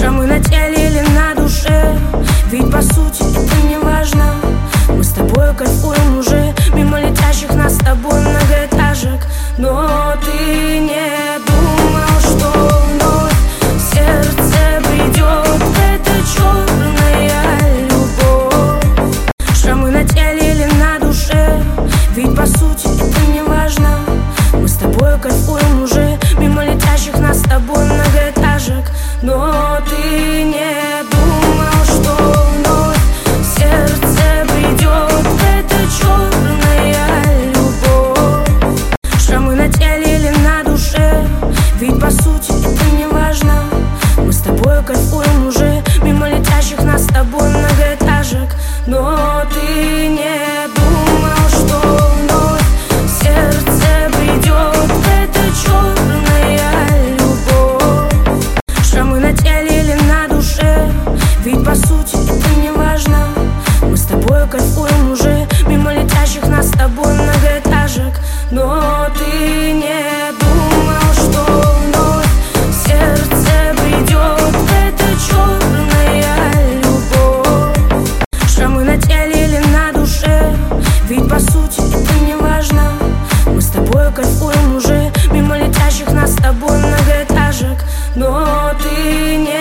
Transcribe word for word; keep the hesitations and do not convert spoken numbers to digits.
Шрамы на теле или на душе, ведь по сути это не важно. Мы с тобой кайфуем уже мимо летящих нас с тобой многоэтажек. Но ты не думал, что вновь в сердце придет эта черная любовь. Шрамы на теле или на душе, ведь по сути это не важно. Мы с тобой кайфуем уже мимо летящих нас с тобой многоэтажек. Но ты не думал, что вновь в сердце придет эта черная любовь. Шрамы на теле или на душе, ведь по сути это не важно. Мы с тобой кайфуем уже мимо летящих нас с тобой многоэтажек. Но ты не думал, что вновь в сердце придет эта черная любовь. Шрамы на теле или на душе, ведь по сути это не важно. Мы с тобой кайфуем уже мимо летящих нас с тобой многоэтажек. Но ты не думал, что вновь в сердце придет эта черная любовь. Шрамы на теле или на душе, ведь по сути это не важно. Мы с тобой кайфуем уже мимо летящих нас с тобой многоэтажек. Но ты не думал, что вновь в сердце придет эта черная любовь. Шрамы на теле или на душе, ведь по сути это не важно. Мы с тобой кайфуем уже мимо летящих нас с тобой многоэтажек. Но ты не думал, что вновь в сердце придет эта черная любовь. Шрамы на теле или на душе, ведь по сути это не важно. Мы с тобой кайфуем уже мимо летящих нас с тобой многоэтажек. Но ты не